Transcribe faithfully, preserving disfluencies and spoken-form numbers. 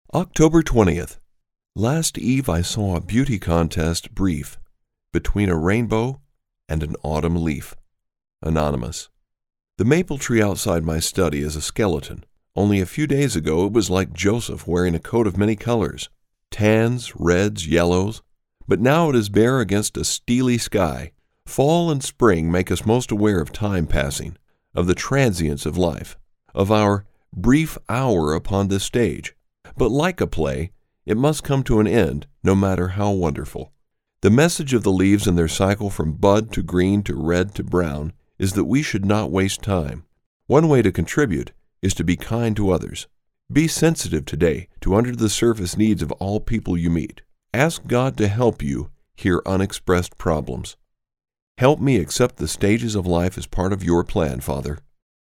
October twentieth. Last eve I saw a beauty contest brief between a rainbow and an autumn leaf. Anonymous. The maple tree outside my study is a skeleton. Only a few days ago it was like Joseph wearing a coat of many colors, tans, reds, yellows, but now it is bare against a steely sky. Fall and spring make us most aware of time passing, of the transience of life, of our brief hour upon this stage. But like a play, it must come to an end, no matter how wonderful. The message of the leaves in their cycle from bud to green to red to brown is that we should not waste time. One way to contribute is to be kind to others. Be sensitive today to under-the-surface needs of all people you meet. Ask God to help you hear unexpressed problems. Help me accept the stages of life as part of your plan, Father.